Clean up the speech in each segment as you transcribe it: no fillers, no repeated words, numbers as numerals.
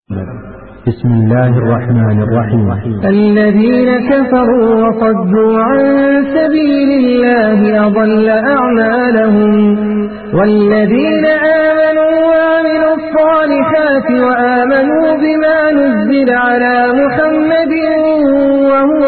بسم الله الرحمن الرحيم. الذين كفروا وصدوا عن سبيل الله أضل أعمالهم، والذين آمنوا وعملوا الصالحات وآمنوا بما نزل على محمد وهو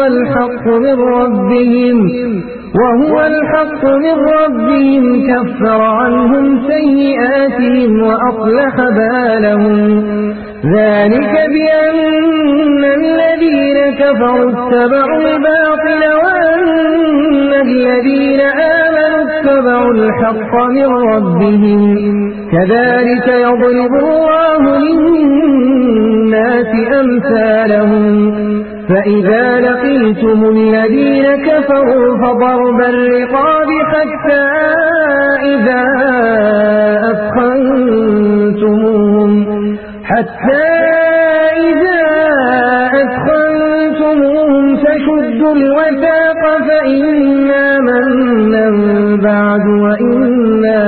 الحق من ربهم كفر عنهم سيئاتهم وأصلح بالهم. ذلك بأن الذين كفروا اتبعوا الباطل وأن الذين آمنوا اتبعوا الحق من ربهم. كذلك يضرب الله للناس أمثالهم. فإذا لقيتم الذين كفروا فضرب الرقاب حتى إذا أثخنتموهم فشدوا الوثاق فإنا منا بعد وإنا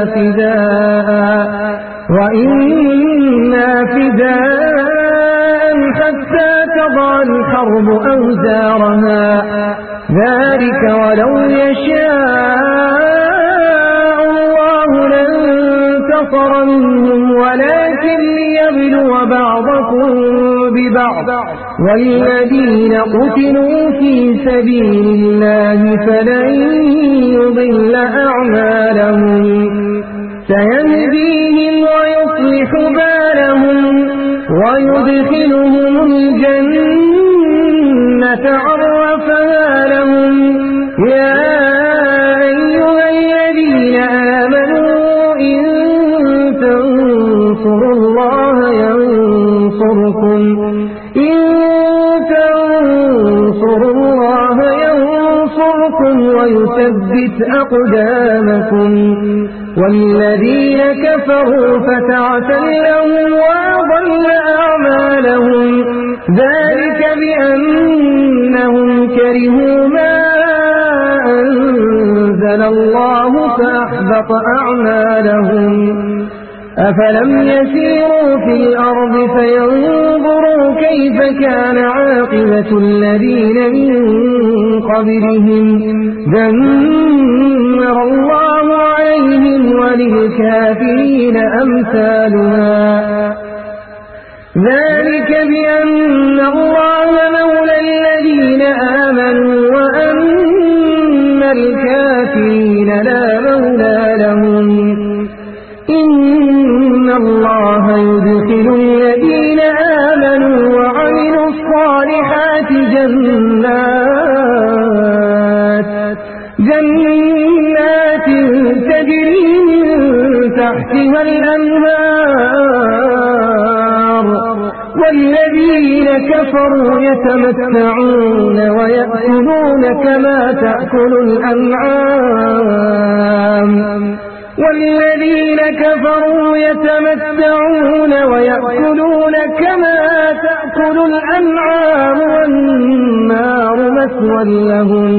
فداء حتى تضع الحرب أوزارها. ذلك ولو يشاء الله لانتصر منهم ولكن ليبلو بعضكم ببعض. والذين قتلوا في سبيل الله فلن يضل أعمالهم سيهديهم ويصلح بالهم ويدخلهم الجنة عرفها لهم. يا أيها الذين آمنوا إن تنصروا الله ينصركم ويثبت أقدامكم. والذين كفروا فتعسا لهم وأضل أعمالهم. ذلك بأنهم كرهوا ما أنزل الله فأحبط أعمالهم. أفلم يسيروا في الأرض فينظروا كيف كان عاقبة الذين من قبلهم دمر الله عليهم وللكافرين أمثالها. ذلك بأن الله مولى الذين آمنوا وأن الكافرين لا مولى لهم. إن الله يدخل الذين آمنوا وعملوا الصالحات جنات تجري من تحتها الأنهار. والذين كفروا يتمتعون ويأكلون كما تأكل الأنعام. والنار مثوى لهم.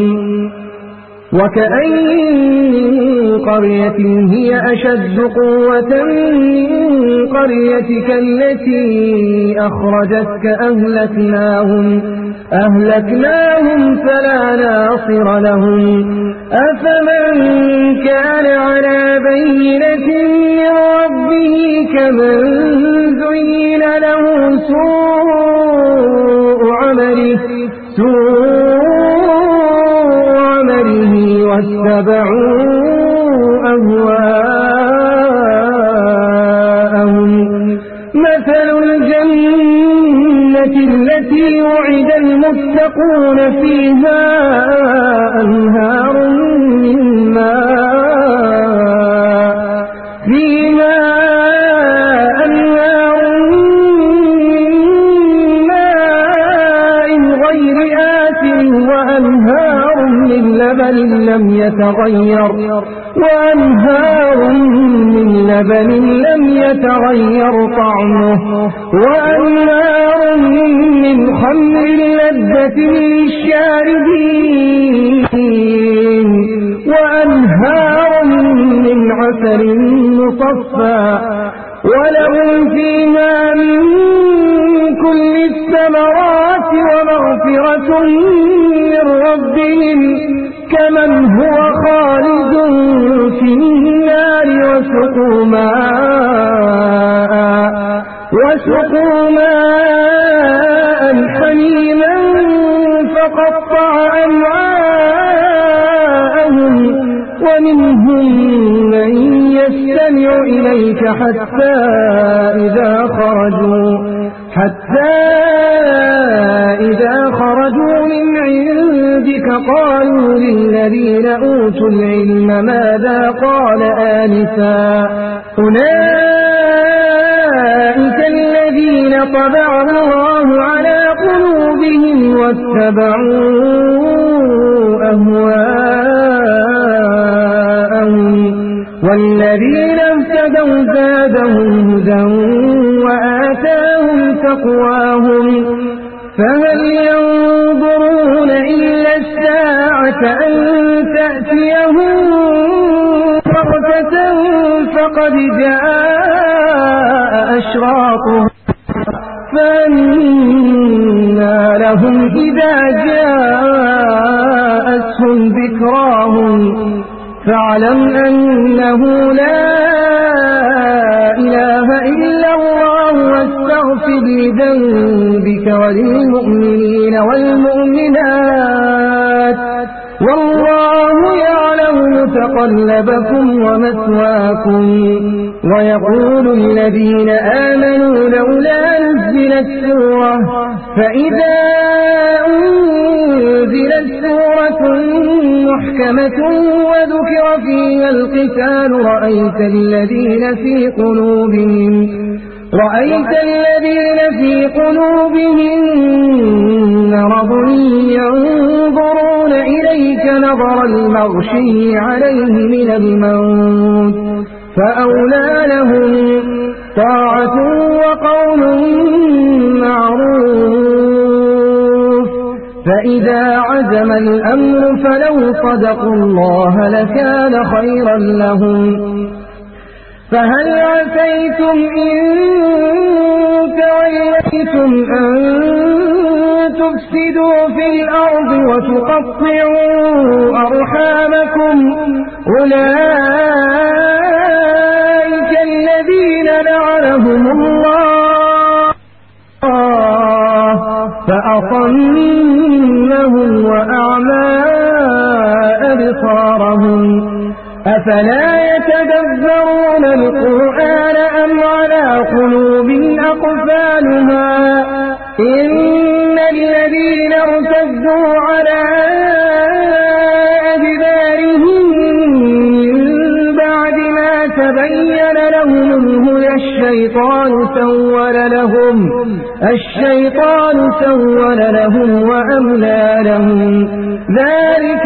وكأين قرية هي أشد قوة من قريتك التي أخرجتك أهلكناهم فلا ناصر لهم. أفمن كان على بينة من ربه كمن زين له سوء عمله واتبعوا أهواءهم. مثل الجنة التي وعد المتقون فيها أنهار من ماء غير آسن وأنهار من لبن لم يتغير طعمه وأنهار من خمر لذة للشاربين وأنهار من عسل مصفى ولهم فيها من الثمرات ومغفرة من ربهم كمن هو خالد في النار وسقوا ماء حميما فقطع أمعاءهم ومنهم من يستمع إليك حتى إذا خرجوا من عندك قالوا للذين أوتوا العلم ماذا قال آنفا أولئك الذين طبع الله على قلوبهم واتبعوا أهواءهم والذين اهتدوا زادهم هدى وآتاهم تقواهم فهل ينظرون إلا الساعة أن تأتيهم بغتة فقد جاء أشراطها فأنى لهم إذا جاءتهم ذكراهم فاعلم أنه لا إله إلا الله واستغفر لذنبك وللمؤمنين والمؤمنات والله يعلم متقلبكم ومثواكم ويقول الذين آمنوا لولا نزلت سورة فإذا أنزلت سورة محكمة وذكر فيها القتال رأيت الذين في قلوبهم مرض ينظرون إليك نظر المغشي عليه من الموت فأولى لهم طاعة وقول معروف فإذا عزم الأمر فلو صدقوا الله لكان خيرا لهم فهل عسيتم إن توليتم أن تفسدوا في الأرض وتقطعوا أرحامكم أولئك الذين لعنهم الله فأصمهم وأعمى أبصارهم أفلا يتدبرون القرآن أم على قلوب أقفالها إن الذين ارتدوا على أدبارهم من بعد ما تبين لهم الهدى الشيطان سول لهم وأملى لهم ذلك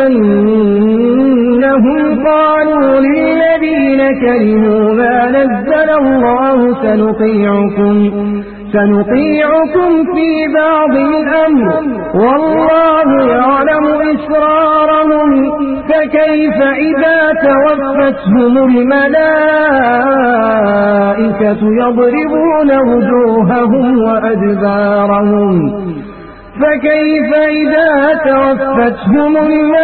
بأنهم قالوا للذين كرهوا ما نزل الله سنطيعكم في بعض الأمر والله يعلم إسرارهم فكيف إذا توفتهم الملائكة يضربون وجوههم وأدبارهم فكيف إذا توفتهم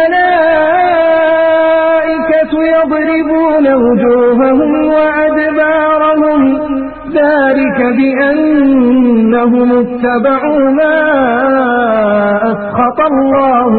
الملائكة يضربون وجوههم وأدبارهم ذلك بأنهم اتبعوا ما أسخط الله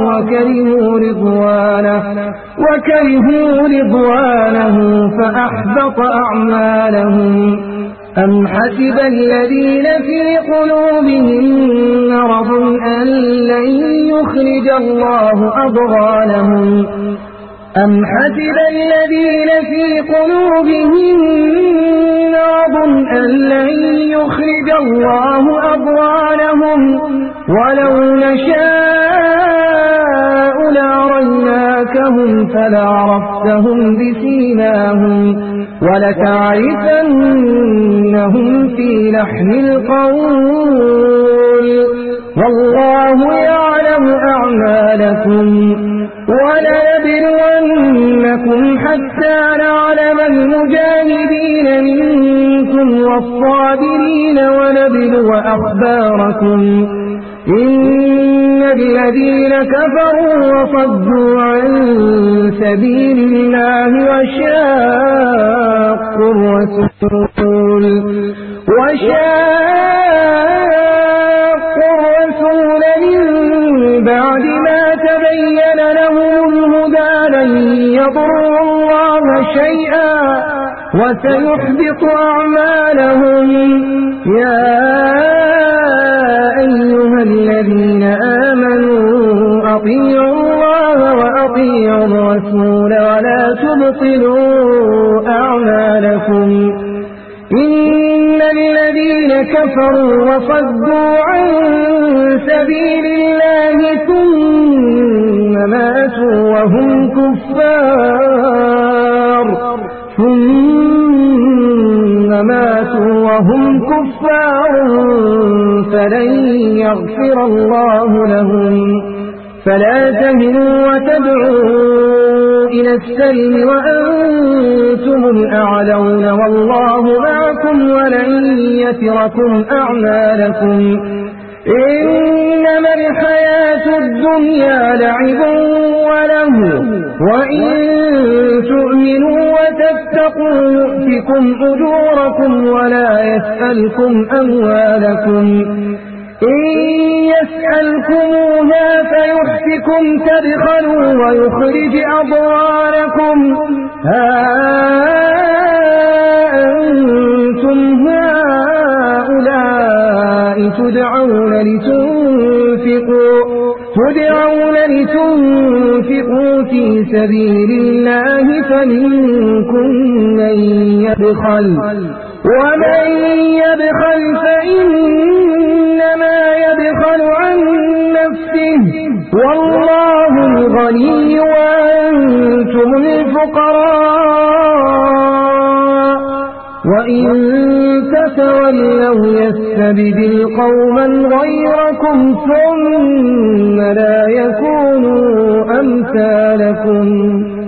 وكرهوا رضوانه فأحبط أعمالهم أم حسب الذين في قلوبهم مرض أن لن يخرج الله أضغانهم أم حسب الذين في قلوبهم مرض أن لن يخرج الله أضغانهم ولو نشاء لأريناكهم فلعرفتهم بسيماهم ولتعرفنهم في لحن القول والله يعلم أعمالكم ولنبلونكم حتى نعلم المجاهدين منكم والصابرين ونبلو أخباركم إن الذين كفروا وصدوا عن سبيل الله وشاقوا الرسول من بعد ما تبين لهم الهدى لن يضروا الله شيئا وسيحبط أعمالهم يا أيها الذين آمنوا أطيعوا الله وأطيعوا الرسول ولا تبطلوا أعمالكم إن الذين كفروا وصدوا عن سبيل الله ثم ماتوا وهم كفار فلن يغفر الله لهم فلا تهنوا وتدعوا إلى السلم وأنتم الأعلون والله معكم ولن يتركم أعمالكم إنما الحياة الدنيا لعب وله وإن تؤمنوا وتتقوا يؤتكم أجوركم ولا يسألكم أموالكم إن يسألكموها فيحفكم تبخلوا ويخرج أضواركم ها أنتم هؤلاء تدعون لتنفقوا في سبيل الله فمنكم من يبخل ومن يبخل فإنما يبخل عن نفسه والله الغني وأنتم الفقراء وإن تتولوا يستبدل قوما غيركم ثم لا يكونوا أمثالكم